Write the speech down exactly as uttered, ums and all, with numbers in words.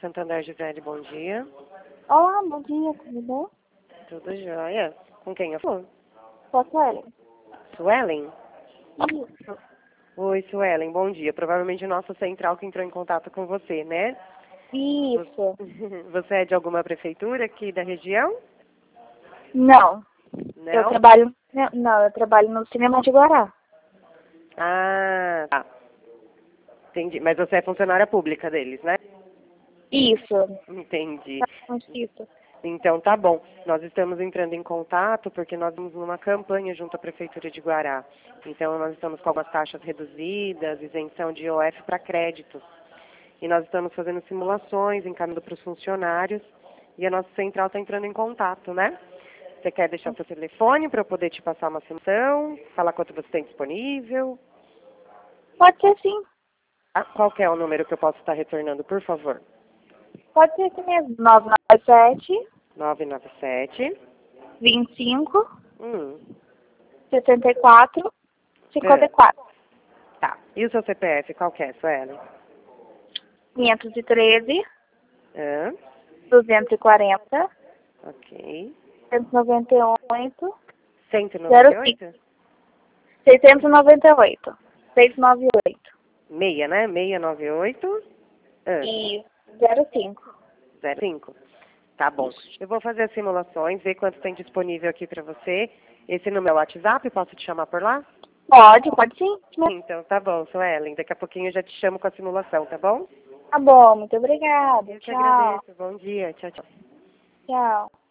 Santander, Gisele, bom dia. Olá, bom dia, tudo bem? Tudo jóia. Com quem eu falo? Sou a Suelen. Suelen? Isso. Oi, Suelen, bom dia. Provavelmente o nosso central que entrou em contato com você, né? Isso. Você é de alguma prefeitura aqui da região? Não, eu Não? trabalho... Não, não, eu trabalho no Cinema de Guará. Ah, tá. Entendi. Mas você é funcionária pública deles, né? Isso. Entendi. Isso. Então tá bom. Nós estamos entrando em contato porque nós estamos numa campanha junto à Prefeitura de Guará. Então nós estamos com algumas taxas reduzidas, isenção de I O F para créditos. E nós estamos fazendo simulações, encaminhando para os funcionários. E a nossa central está entrando em contato, né? Você quer deixar seu telefone para eu poder te passar uma simulação? Falar quanto você tem disponível? Pode ser sim. Ah, qual que é o número que eu posso estar retornando, por favor? Pode ser esse mesmo. nove nove sete, nove nove sete. vinte e cinco, Hum. setenta e quatro, cinquenta e quatro. Tá. E o seu C P F, qual que é, Suelen? quinhentos e treze, Ah, duzentos e quarenta, ok. cento e noventa e oito, cento e noventa e oito? seiscentos e noventa e oito. seiscentos e noventa e oito. Meia, né? seiscentos e noventa e oito. Ah, E zero cinco. zero cinco. Tá bom. Eu vou fazer as simulações, ver quanto tem disponível aqui para você. Esse número é o WhatsApp, posso te chamar por lá? Pode, pode sim. Então tá bom, Suelen. Daqui a pouquinho eu já te chamo com a simulação, tá bom? Tá bom, muito obrigada. Eu te Tchau. agradeço. Bom dia. Tchau, tchau. Tchau.